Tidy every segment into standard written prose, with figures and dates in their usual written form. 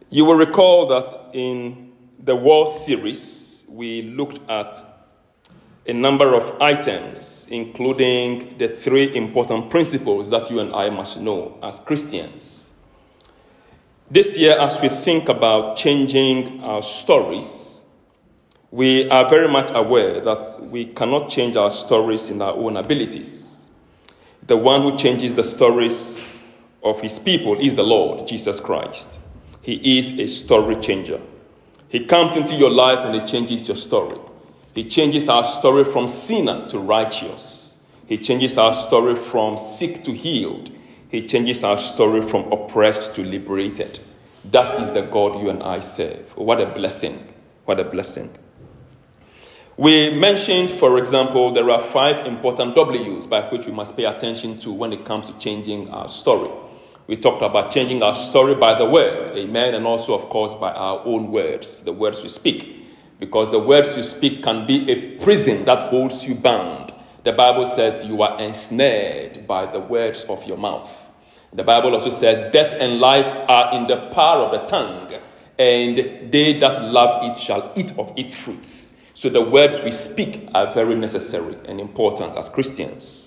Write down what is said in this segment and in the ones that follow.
You will recall that in the war series, we looked at a number of items, including the three important principles that you and I must know as Christians. This year, as we think about changing our stories, we are very much aware that we cannot change our stories in our own abilities. The one who changes the stories of his people is the Lord, Jesus Christ. He is a story changer. He comes into your life and he changes your story. He changes our story from sinner to righteous. He changes our story from sick to healed. He changes our story from oppressed to liberated. That is the God you and I serve. What a blessing. What a blessing. We mentioned, for example, there are 5 important W's by which we must pay attention to when it comes to changing our story. We talked about changing our story by the word, amen, and also, of course, by our own words, the words we speak. Because the words you speak can be a prison that holds you bound. The Bible says you are ensnared by the words of your mouth. The Bible also says death and life are in the power of the tongue, and they that love it shall eat of its fruits. So the words we speak are very necessary and important as Christians.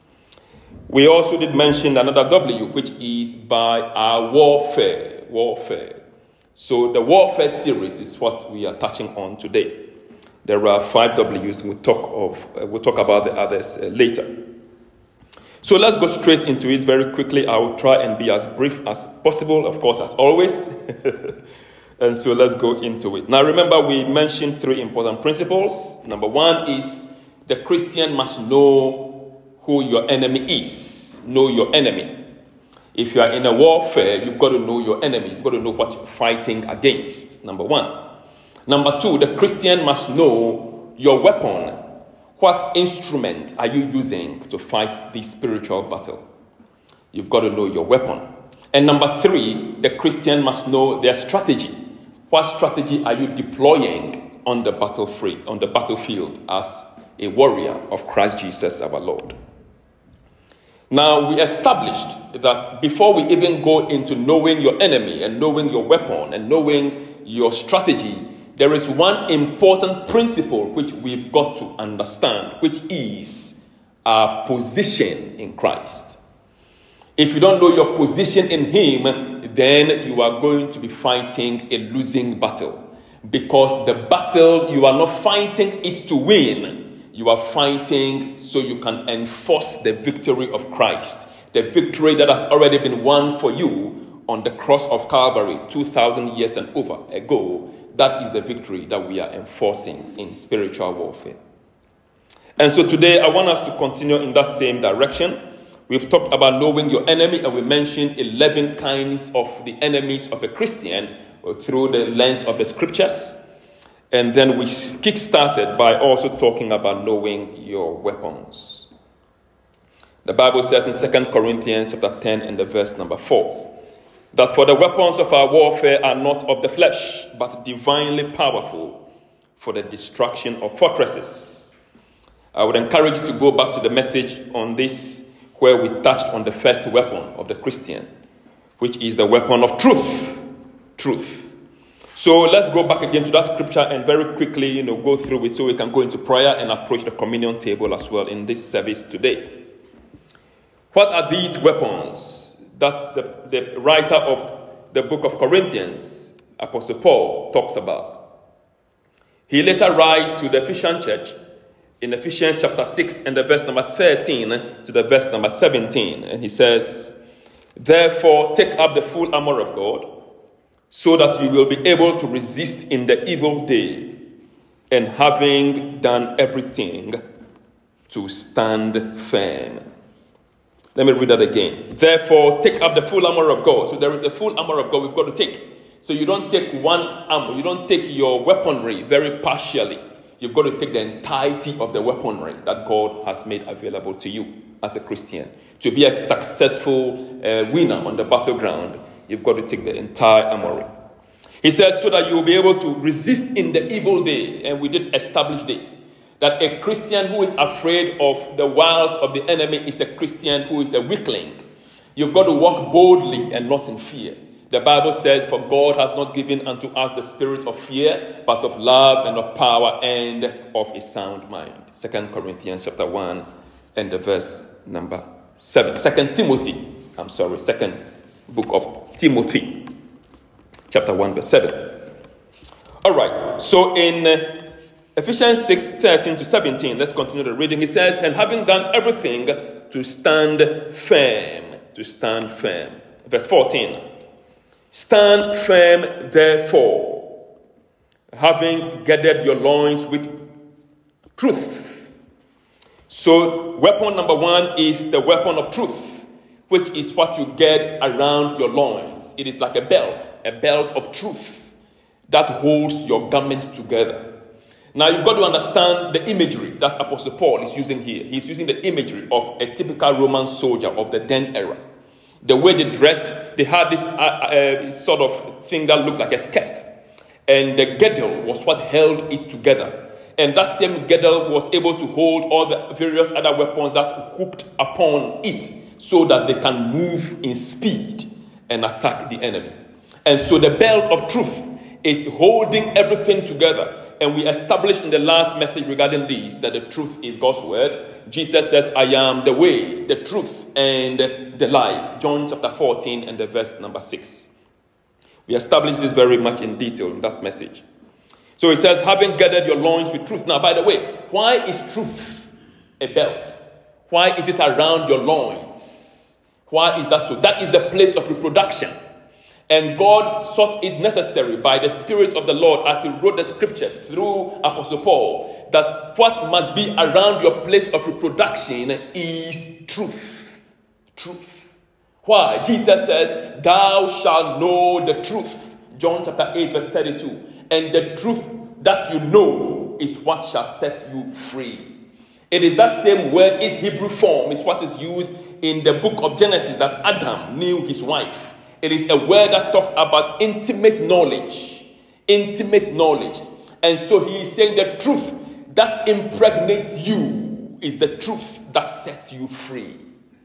We also did mention another W, which is by our warfare. Warfare. So the warfare series is what we are touching on today. There are 5 W's. We'll talk about the others later. So let's go straight into it very quickly. I will try and be as brief as possible, of course, as always. And so let's go into it. Now remember, we mentioned 3 important principles. Number 1 is the Christian must know who your enemy is. Know your enemy. If you are in a warfare, you've got to know your enemy. You've got to know what you're fighting against. Number 1. Number 2, the Christian must know your weapon. What instrument are you using to fight this spiritual battle? You've got to know your weapon. And number 3, the Christian must know their strategy. What strategy are you deploying on the battlefield as a warrior of Christ Jesus our Lord? Now, we established that before we even go into knowing your enemy and knowing your weapon and knowing your strategy, there is one important principle which we've got to understand, which is our position in Christ. If you don't know your position in Him, then you are going to be fighting a losing battle. Because the battle, you are not fighting it to win. You are fighting so you can enforce the victory of Christ. The victory that has already been won for you on the cross of Calvary 2,000 years and over ago. That is the victory that we are enforcing in spiritual warfare. And so today I want us to continue in that same direction. We've talked about knowing your enemy, and we mentioned 11 kinds of the enemies of a Christian through the lens of the scriptures. And then we kick-started by also talking about knowing your weapons. The Bible says in 2 Corinthians chapter 10 and the verse number 4, that for the weapons of our warfare are not of the flesh, but divinely powerful for the destruction of fortresses. I would encourage you to go back to the message on this, where we touched on the first weapon of the Christian, which is the weapon of truth. Truth. So let's go back again to that scripture and very quickly, go through it so we can go into prayer and approach the communion table as well in this service today. What are these weapons? That's the writer of the book of Corinthians, Apostle Paul, talks about. He later writes to the Ephesian church in Ephesians chapter 6 and the verse number 13 to the verse number 17. And he says, therefore, take up the full armor of God, so that you will be able to resist in the evil day, and having done everything, to stand firm. Let me read that again. Therefore, take up the full armor of God. So there is a full armor of God we've got to take. So you don't take one armor. You don't take your weaponry very partially. You've got to take the entirety of the weaponry that God has made available to you as a Christian. To be a successful winner on the battleground, you've got to take the entire armory. He says, so that you will be able to resist in the evil day. And we did establish this, that a Christian who is afraid of the wiles of the enemy is a Christian who is a weakling. You've got to walk boldly and not in fear. The Bible says, for God has not given unto us the spirit of fear, but of love and of power and of a sound mind. 2 Corinthians chapter 1 and the verse number 7. Second book of Timothy, chapter 1, verse 7. All right, so in Ephesians 6:13 to 17, let's continue the reading. He says, and having done everything, to stand firm. To stand firm. Verse 14. Stand firm, therefore, having girded your loins with truth. So, weapon number one is the weapon of truth, which is what you get around your loins. It is like a belt of truth that holds your garment together. Now, you've got to understand the imagery that Apostle Paul is using here. He's using the imagery of a typical Roman soldier of the then era. The way they dressed, they had this sort of thing that looked like a skirt. And the girdle was what held it together. And that same girdle was able to hold all the various other weapons that hooked upon it so that they can move in speed and attack the enemy. And so the belt of truth is holding everything together. And we established in the last message regarding this that the truth is God's word. Jesus says, I am the way, the truth, and the life. John chapter 14 and the verse number 6. We established this very much in detail in that message. So it says, having gathered your loins with truth. Now, by the way, why is truth a belt? Why is it around your loins? Why is that so? That is the place of reproduction. And God sought it necessary by the Spirit of the Lord as he wrote the scriptures through Apostle Paul that what must be around your place of reproduction is truth. Truth. Why? Jesus says, thou shalt know the truth. John chapter 8 verse 32. And the truth that you know is what shall set you free. It is that same word, its Hebrew form, is what is used in the book of Genesis that Adam knew his wife. It is a word that talks about intimate knowledge. Intimate knowledge. And so he is saying the truth that impregnates you is the truth that sets you free.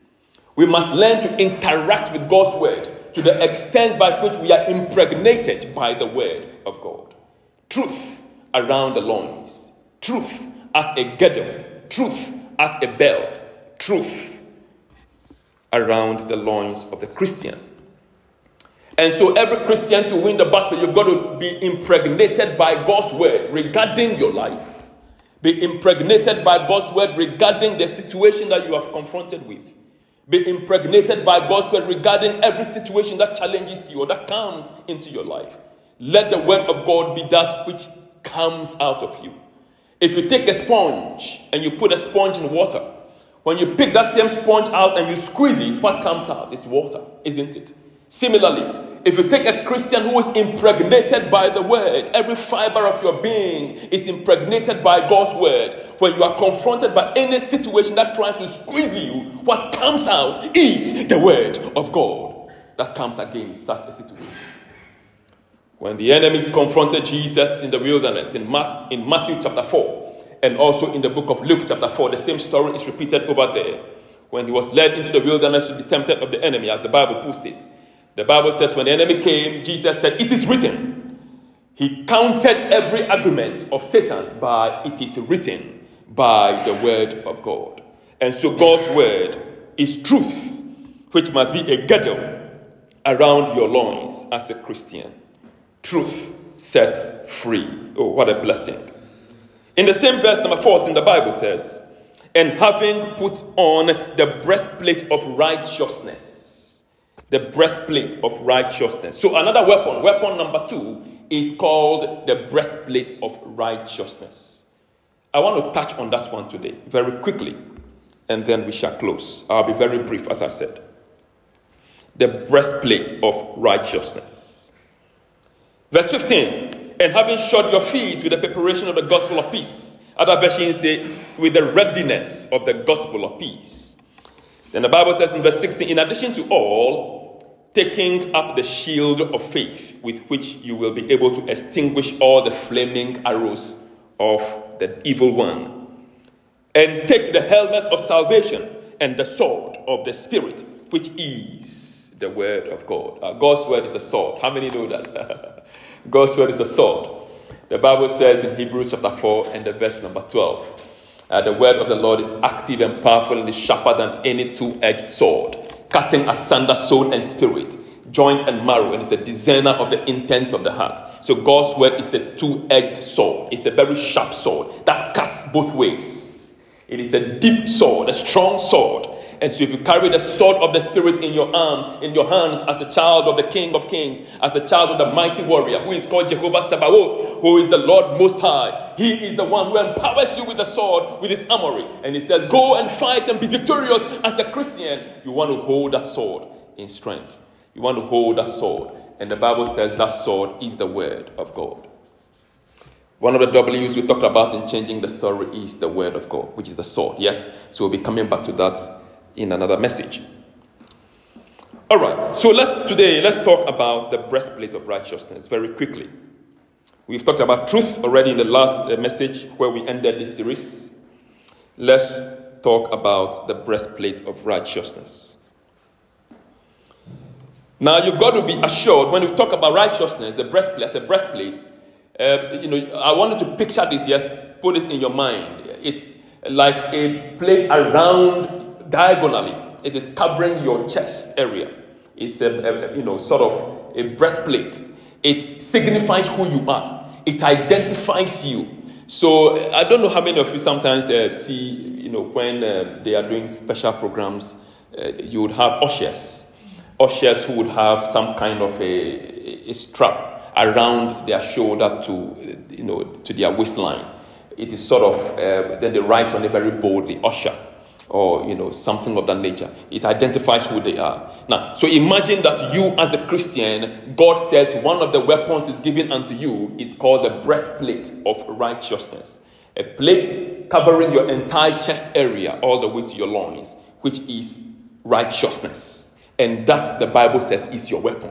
We must learn to interact with God's word to the extent by which we are impregnated by the word of God. Truth around the loins. Truth as a girdle. Truth as a belt. Truth around the loins of the Christian. And so every Christian, to win the battle, you've got to be impregnated by God's word regarding your life. Be impregnated by God's word regarding the situation that you are confronted with. Be impregnated by God's word regarding every situation that challenges you or that comes into your life. Let the word of God be that which comes out of you. If you take a sponge and you put a sponge in water, when you pick that same sponge out and you squeeze it, what comes out is water, isn't it? Similarly, if you take a Christian who is impregnated by the word, every fiber of your being is impregnated by God's word. When you are confronted by any situation that tries to squeeze you, what comes out is the word of God that comes against such a situation. When the enemy confronted Jesus in the wilderness, in Matthew chapter 4, and also in the book of Luke chapter 4, the same story is repeated over there. When he was led into the wilderness to be tempted of the enemy, as the Bible puts it. The Bible says when the enemy came, Jesus said, it is written. He countered every argument of Satan by it is written, by the word of God. And so God's word is truth, which must be a girdle around your loins as a Christian. Truth sets free. Oh, what a blessing. In the same verse number 14, the Bible says, and having put on the breastplate of righteousness. The breastplate of righteousness. So another weapon number 2, is called the breastplate of righteousness. I want to touch on that one today very quickly, and then we shall close. I'll be very brief, as I said. The breastplate of righteousness. Verse 15, and having shod your feet with the preparation of the gospel of peace. Other versions say, with the readiness of the gospel of peace. Then the Bible says in verse 16, in addition to all, taking up the shield of faith with which you will be able to extinguish all the flaming arrows of the evil one. And take the helmet of salvation and the sword of the Spirit, which is the word of God. God's word is a sword. How many know that? God's word is a sword. The Bible says in Hebrews chapter 4 and the verse number 12, the word of the Lord is active and powerful and is sharper than any two-edged sword, cutting asunder soul and spirit, joint and marrow, and is a discerner of the intents of the heart. So God's word is a two-edged sword. It's a very sharp sword that cuts both ways. It is a deep sword, a strong sword. And so if you carry the sword of the Spirit in your arms, in your hands, as a child of the King of Kings, as a child of the mighty warrior, who is called Jehovah Sabaoth, who is the Lord Most High, he is the one who empowers you with the sword, with his armory. And he says, go and fight and be victorious as a Christian. You want to hold that sword in strength. You want to hold that sword. And the Bible says that sword is the word of God. One of the W's we talked about in changing the story is the word of God, which is the sword. Yes, so we'll be coming back to that in another message. All right, so let's talk about the breastplate of righteousness very quickly. We've talked about truth already in the last message where we ended this series. Let's talk about the breastplate of righteousness. Now, you've got to be assured when we talk about righteousness, the breastplate as a breastplate. I wanted to picture this. Yes, put this in your mind. It's like a plate around diagonally. It is covering your chest area. It's sort of a breastplate. It signifies who you are. It identifies you. So I don't know how many of you sometimes see, when they are doing special programs, you would have ushers who would have some kind of a strap around their shoulder to their waistline. It is sort of then they write on it very boldly, usher, or something of that nature. It identifies who they are. Now, so imagine that you as a Christian, God says one of the weapons is given unto you is called the breastplate of righteousness. A plate covering your entire chest area all the way to your loins, which is righteousness. And that, the Bible says, is your weapon.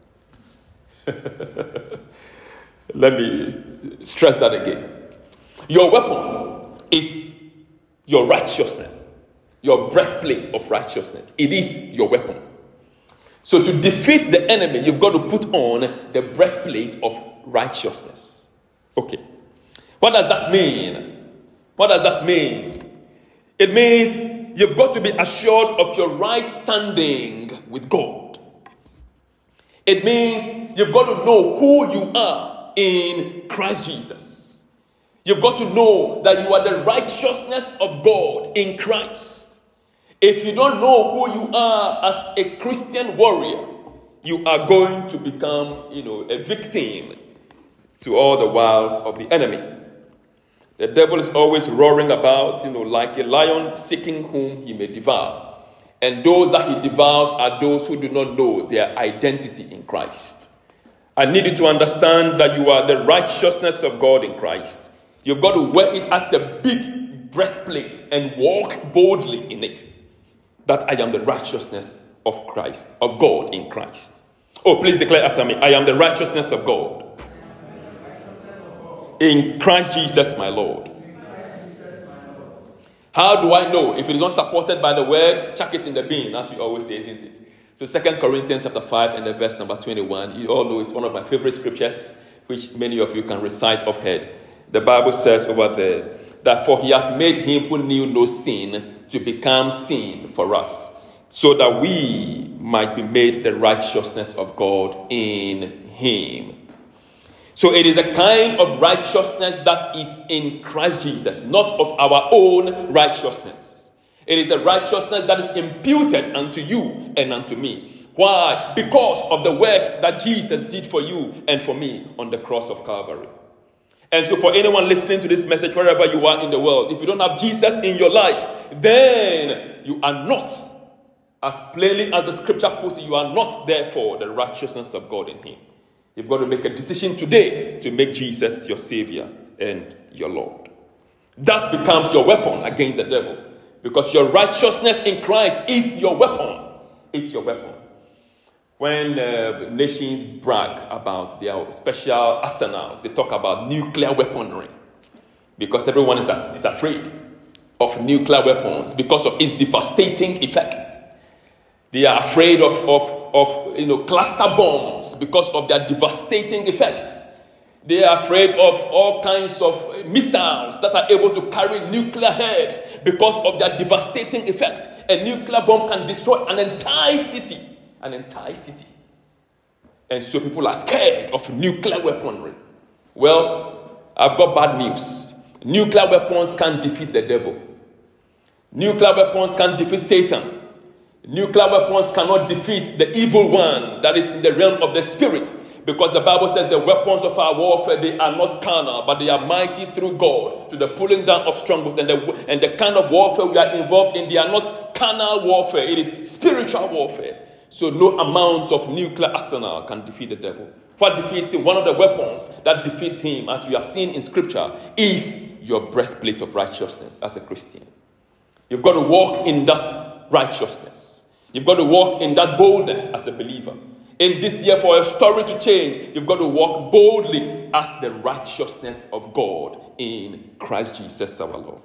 Let me stress that again. Your weapon is your righteousness. Your breastplate of righteousness. It is your weapon. So to defeat the enemy, you've got to put on the breastplate of righteousness. Okay. What does that mean? What does that mean? It means you've got to be assured of your right standing with God. It means you've got to know who you are in Christ Jesus. You've got to know that you are the righteousness of God in Christ. If you don't know who you are as a Christian warrior, you are going to become, a victim to all the wiles of the enemy. The devil is always roaring about, like a lion seeking whom he may devour. And those that he devours are those who do not know their identity in Christ. I need you to understand that you are the righteousness of God in Christ. You've got to wear it as a big breastplate and walk boldly in it. That I am the righteousness of Christ, of God in Christ. Oh, please declare after me. I am the righteousness of God. In Christ Jesus, my Lord. How do I know? If it is not supported by the word, chuck it in the bin, as we always say, isn't it? So 2 Corinthians chapter 5 and the verse number 21. You all know it's one of my favorite scriptures, which many of you can recite off head. The Bible says over there, that for he hath made him who knew no sin to become sin for us, so that we might be made the righteousness of God in him. So it is a kind of righteousness that is in Christ Jesus, not of our own righteousness. It is a righteousness that is imputed unto you and unto me. Why? Because of the work that Jesus did for you and for me on the cross of Calvary. And so for anyone listening to this message, wherever you are in the world, if you don't have Jesus in your life, then you are not, as plainly as the scripture puts it, you are not therefore the righteousness of God in him. You've got to make a decision today to make Jesus your Savior and your Lord. That becomes your weapon against the devil. Because your righteousness in Christ is your weapon. It's your weapon. When nations brag about their special arsenals, they talk about nuclear weaponry. Because everyone is afraid of nuclear weapons because of its devastating effect. They are afraid of of cluster bombs because of their devastating effects. They are afraid of all kinds of missiles that are able to carry nuclear heads because of their devastating effect. A nuclear bomb can destroy an entire city. An entire city. And so people are scared of nuclear weaponry. Well, I've got bad news. Nuclear weapons can defeat the devil. Nuclear weapons can defeat Satan. Nuclear weapons cannot defeat the evil one that is in the realm of the spirit. Because the Bible says the weapons of our warfare, they are not carnal, but they are mighty through God to the pulling down of strongholds. And the kind of warfare we are involved in, they are not carnal warfare. It is spiritual warfare. So no amount of nuclear arsenal can defeat the devil. What defeats him? One of the weapons that defeats him, as we have seen in Scripture, is your breastplate of righteousness as a Christian. You've got to walk in that righteousness. You've got to walk in that boldness as a believer. In this year, for a story to change, you've got to walk boldly as the righteousness of God in Christ Jesus our Lord.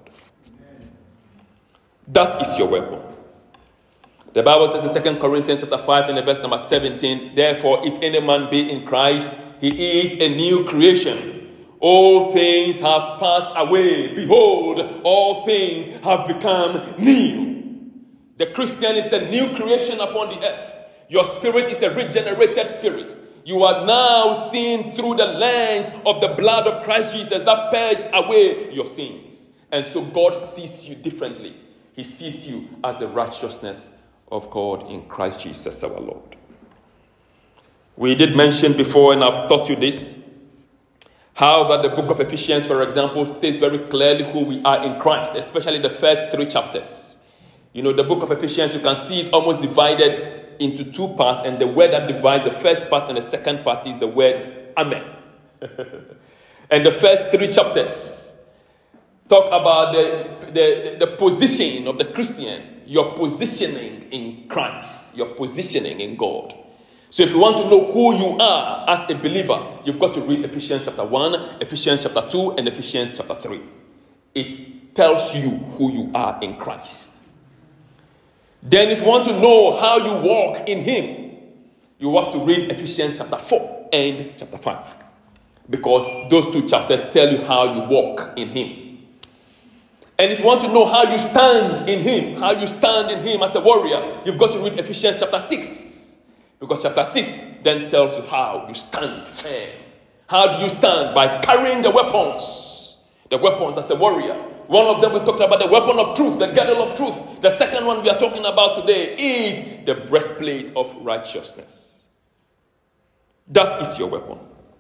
That is your weapon. The Bible says in 2 Corinthians chapter 5 and verse number 17, therefore, if any man be in Christ, he is a new creation. All things have passed away. Behold, all things have become new. The Christian is a new creation upon the earth. Your spirit is a regenerated spirit. You are now seen through the lens of the blood of Christ Jesus that purges away your sins. And so God sees you differently. He sees you as the righteousness of God in Christ Jesus our Lord. We did mention before, and I've taught you this, how that the book of Ephesians, for example, states very clearly who we are in Christ, especially the first 3 chapters. The book of Ephesians, you can see it almost divided into 2 parts, and the word that divides the first part and the second part is the word Amen. And the first 3 chapters talk about the position of the Christian, your positioning in Christ, your positioning in God. So if you want to know who you are as a believer, you've got to read Ephesians chapter 1, Ephesians chapter 2, and Ephesians chapter 3. It tells you who you are in Christ. Then if you want to know how you walk in Him, you have to read Ephesians chapter 4 and chapter 5. Because those 2 chapters tell you how you walk in Him. And if you want to know how you stand in Him as a warrior, you've got to read Ephesians chapter 6. Because chapter 6 then tells you how you stand firm. How do you stand? By carrying the weapons. The weapons as a warrior. One of them we talked about the weapon of truth, the girdle of truth. The second one we are talking about today is the breastplate of righteousness. That is your weapon.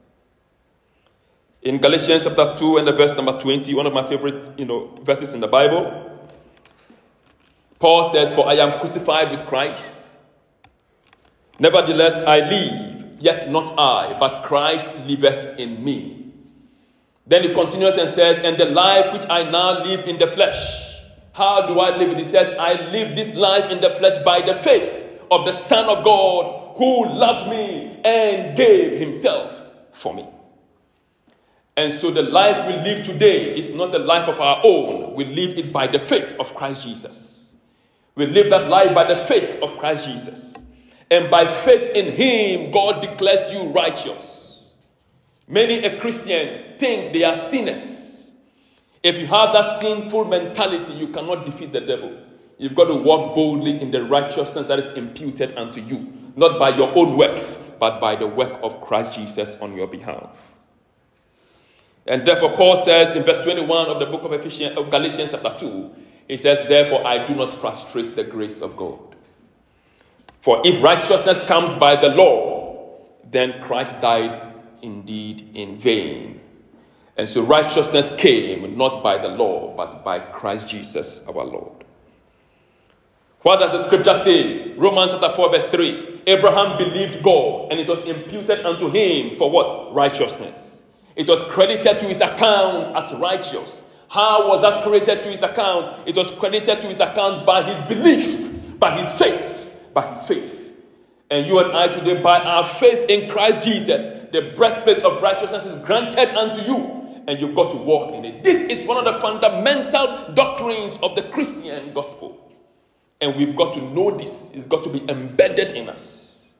In Galatians chapter 2 and the verse number 20, one of my favorite, verses in the Bible, Paul says, for I am crucified with Christ. Nevertheless, I live, yet not I, but Christ liveth in me. Then he continues and says, and the life which I now live in the flesh. How do I live it? He says, I live this life in the flesh by the faith of the Son of God who loved me and gave himself for me. And so the life we live today is not the life of our own. We live it by the faith of Christ Jesus. We live that life by the faith of Christ Jesus. And by faith in Him, God declares you righteous. Many a Christian think they are sinners. If you have that sinful mentality, you cannot defeat the devil. You've got to walk boldly in the righteousness that is imputed unto you. Not by your own works, but by the work of Christ Jesus on your behalf. And therefore Paul says in verse 21 of the book of Galatians chapter 2, he says, therefore I do not frustrate the grace of God. For if righteousness comes by the law, then Christ died indeed in vain. And so righteousness came not by the law, but by Christ Jesus our Lord. What does the scripture say? Romans chapter 4 verse 3. Abraham believed God, and it was imputed unto him for what? Righteousness. It was credited to his account as righteous. How was that credited to his account? It was credited to his account by his belief, by his faith, by his faith. And you and I today, by our faith in Christ Jesus, the breastplate of righteousness is granted unto you, and you've got to walk in it. This is one of the fundamental doctrines of the Christian gospel. And we've got to know this. It's got to be embedded in us.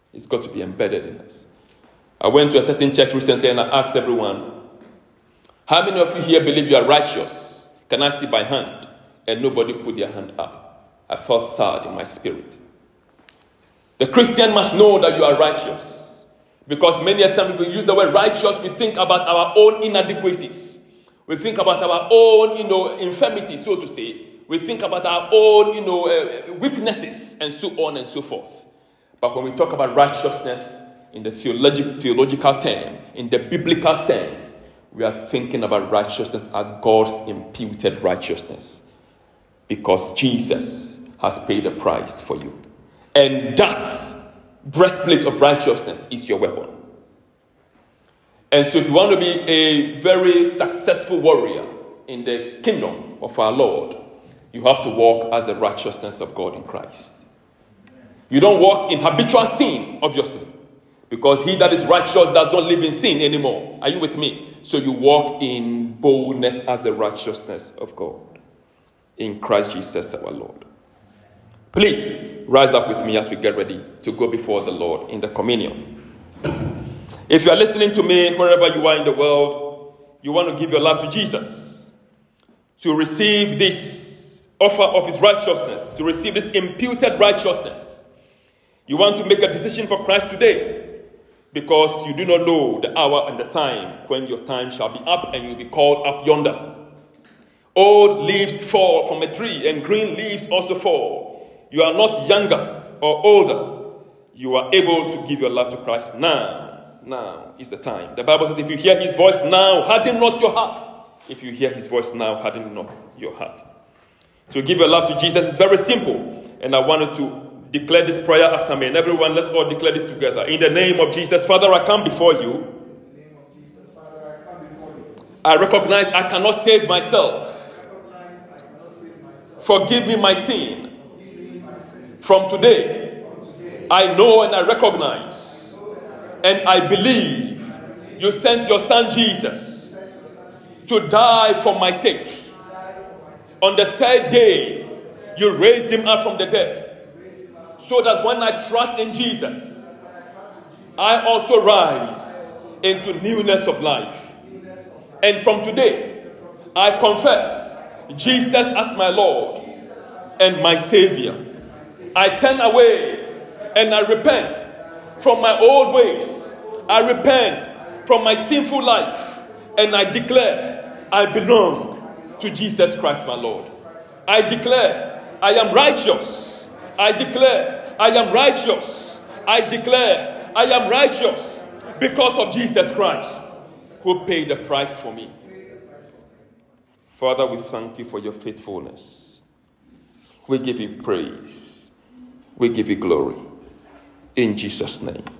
It's got to be embedded in us. I went to a certain church recently and I asked everyone, how many of you here believe you are righteous? Can I see by hand? And nobody put their hand up. I felt sad in my spirit. The Christian must know that you are righteous. Because many a time when we use the word righteous, we think about our own inadequacies. We think about our own, infirmities, so to say. We think about our own, weaknesses and so on and so forth. But when we talk about righteousness in the theological term, in the biblical sense, we are thinking about righteousness as God's imputed righteousness. Because Jesus has paid a price for you. And that breastplate of righteousness is your weapon. And so if you want to be a very successful warrior in the kingdom of our Lord, you have to walk as the righteousness of God in Christ. You don't walk in habitual sin, obviously. Because he that is righteous does not live in sin anymore. Are you with me? So you walk in boldness as the righteousness of God. In Christ Jesus our Lord. Please rise up with me as we get ready to go before the Lord in the communion. If you are listening to me wherever you are in the world, you want to give your life to Jesus, to receive this offer of his righteousness, to receive this imputed righteousness. You want to make a decision for Christ today because you do not know the hour and the time when your time shall be up and you'll be called up yonder. Old leaves fall from a tree and green leaves also fall. You are not younger or older. You are able to give your life to Christ now. Now is the time. The Bible says if you hear his voice now, harden not your heart. If you hear his voice now, harden not your heart. To give your life to Jesus is very simple. And I wanted to declare this prayer after me. And everyone, let's all declare this together. In the name of Jesus, Father, I come before you. I recognize I cannot save myself. Forgive me my sin. From today, I know and I recognize and I believe you sent your son Jesus to die for my sake. On the third day, you raised him up from the dead, so that when I trust in Jesus, I also rise into newness of life. And from today, I confess Jesus as my Lord and my Savior. I turn away and I repent from my old ways. I repent from my sinful life and I declare I belong to Jesus Christ my Lord. I declare I am righteous. I declare I am righteous. I declare I am righteous because of Jesus Christ who paid the price for me. Father, we thank you for your faithfulness. We give you praise. We give you glory. In Jesus' name.